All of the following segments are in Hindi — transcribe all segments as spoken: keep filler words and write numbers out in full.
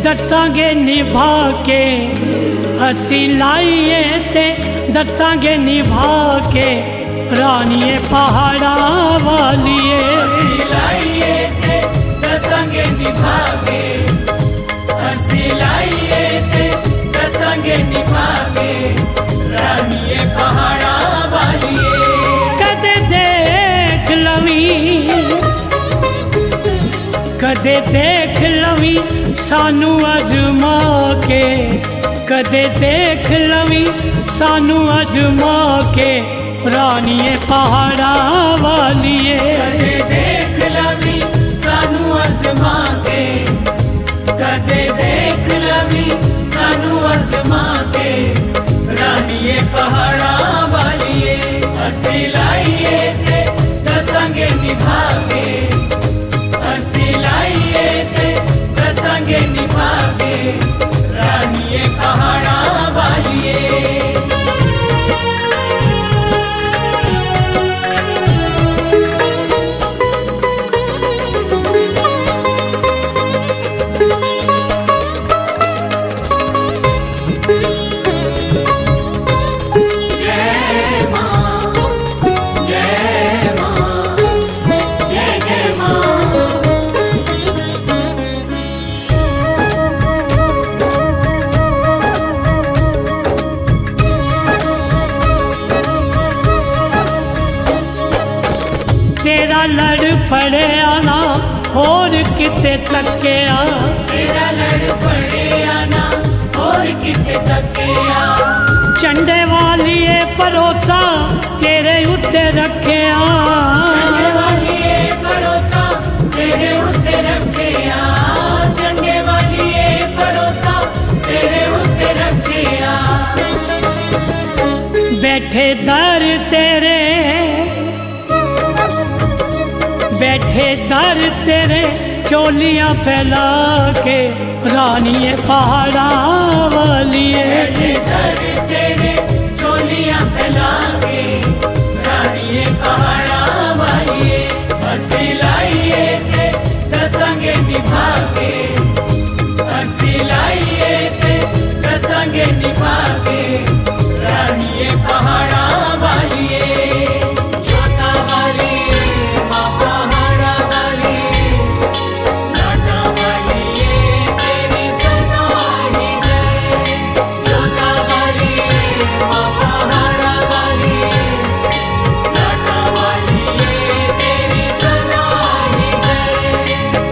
दसांगे निभा के, असी लाइए ते दसांगे निभा के, रानिए पहाड़ा वालिए। असी लाइए ते दसांगे निभा के, असी लाइए ते दसांगे निभा के, रानिए पहाड़ा वालिए। कदे देख लवी, कदे देख लवी सानू अजमा के, कदे देख लवी सानू अजमा के, रानिए पहाड़ा वालिए। कदे देख लवी सानू अजमा के, कदे देख लवी सानू अजमा के, रानिए पहाड़ा वालिए। असी लाइए ते दसांगे निभा के, असी लाइए ते दसांगे निभा के, रानिए पहाड़ा वालिए। तेरा लड़ फड़े आना होर किते तकिया, तेरा लड़ फड़े आना होर किते तकिया, चंडे वालिए भरोसा तेरे उत्ते रखिया, चंडे वालिए भरोसा तेरे उत्ते रखिया, चंडे वालिए भरोसा तेरे उत्ते रखिया। बैठे दर तेरे, बैठे दर तेरे चोलियां फैला के, रानिए पहाड़ा वालिए। बैठे दर तेरे चोलियां फैला के, रानिए पहाड़ा वालिए। असी लाइए ते दसांगे निभा के, असी लाइए ते दसांगे निभा के, रानिए पहाड़ा वालिए। जोता वालिए माँ पहाड़ा वालिए, लाटा वालिए तेरी सदा ही जय। जोता वालिए माँ पहाड़ा वालिए, लाटा वालिए तेरी सदा ही जय।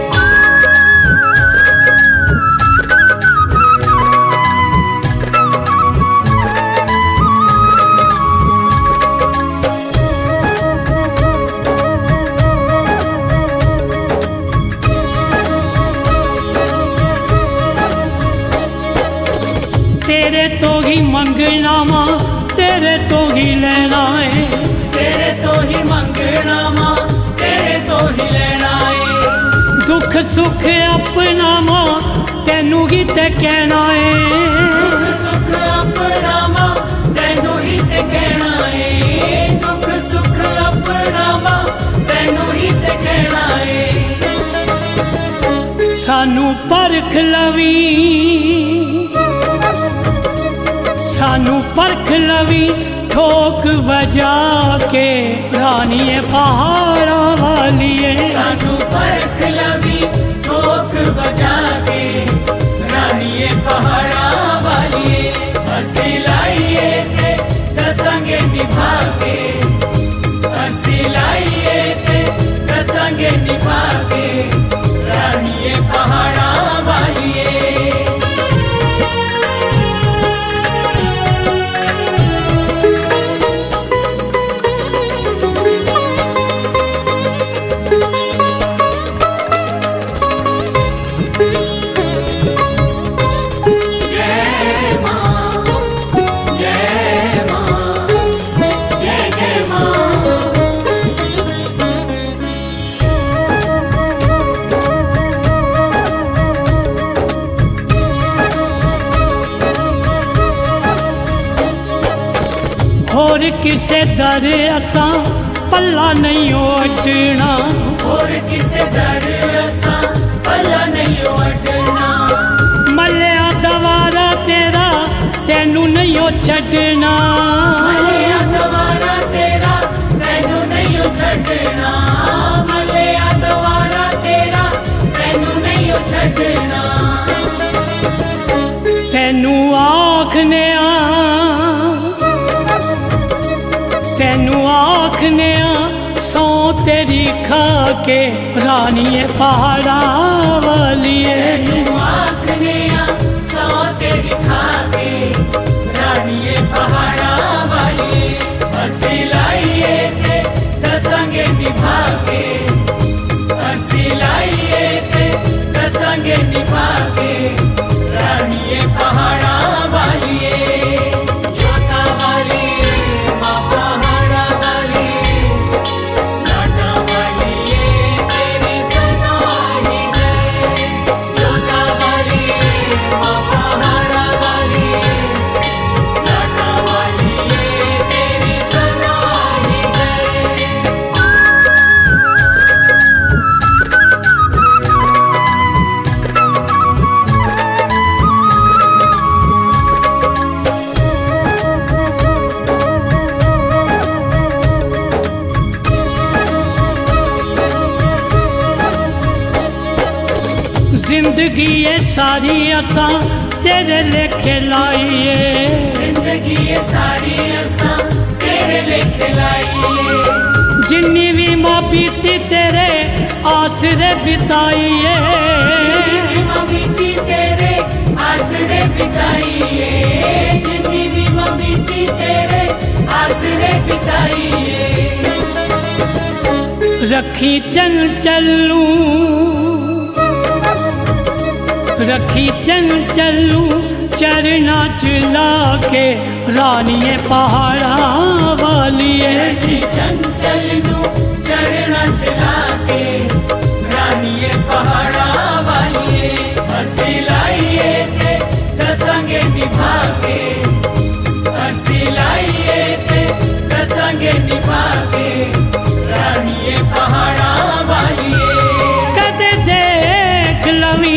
तेरे तो ही मंगना माँ, तेरे तो ही लेना है, तेरे तो ही मंगना माँ, तेरे तो ही लेना है। दुख सुख अपना माँ तेनू ही ते कहना है, दुख सुख अपना माँ तैनू ही ते कहना है, दुख सुख अपना माँ तैनू ही ते कहना है। सानू परख लवी, सानू परख लवी ठोक बजा के, रानिए पहाड़ा वालिए। सानू परख लवी ठोक बजा के, रानिए पहाड़ा वालिए। असी लाइए ते दसांगे निभा के, असी लाइए ते दसांगे निभा के, रानिए पहाड़ा वालिए। होर किसे दर असा पल्ला नहीं ओटना, और किसे दर असा पल्ला नहीं ओटना। तेनू नहीं ओ छड़ना, मलिया दवारा तेरा तैनू नहीं ओ छड़ना, मलिया दवारा तेरा तैनू नहीं ओ छड़ना। तेनू आखने आ तेनू आखने आ सौ तेरी खा के रानिए पहाड़ा वालिए। तेनू आखने आ सौ तेरी खा के रानिए पहाड़ा वालिए। असी लाइए ते दसांगे निभा के, असी लाइए ते दसांगे निभा के रानिए पहाड़ा वालिए। जोता वाली माँ पहाड़ा वाली, लाटा वालिए तेरी सदा ही जय। जोता वाली माँ पहाड़ा वाली, लाटा वालिए तेरी सदा ही जय। जिंदगी ये सारी असा तेरे लेखे लाइए, जिंदगी ये सारी असां तेरे लेखे लाइए। जिन्नी भी माँ बीती तेरे आसरे बिताइए। जिन्नी माँ बीती तेरे आसरे बिताइए, जिन्नी भी माँ बीती तेरे आसरे बिताइए। रखी चल चलू रखी चल चलू चरना चला के रानिए पहाड़ा वालिए। रखी चंचल नू चरना चला के रानिए पहाड़ा वालिए। असी लाइए ते दसांगे निभा के, असी लाइए ते दसांगे निभा के रानिए पहाड़ा वालिए। कदे देख लवी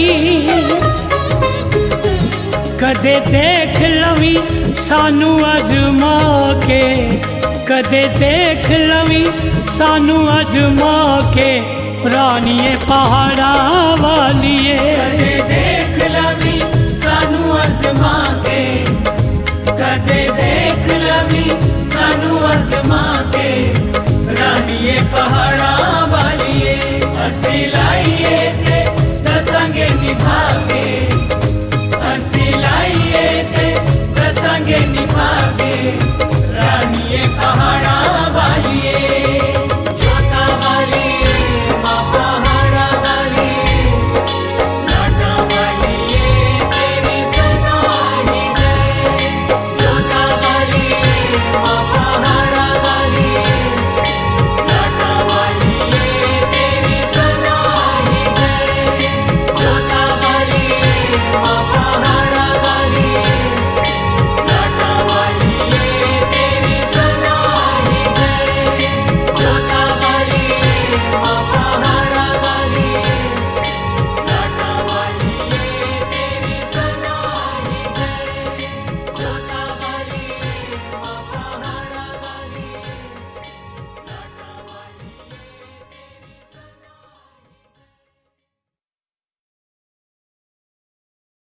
कदे देख लवी सानू अजमा के, कदे देख लवी सानू अजमा के रानिए पहाड़ा वालिए। कदे देख लवी सानू अजमा के, कदे देख लवी सानू अजमा के रानिए पहाड़ा वालिए। असी लाइए ते दसांगे निभा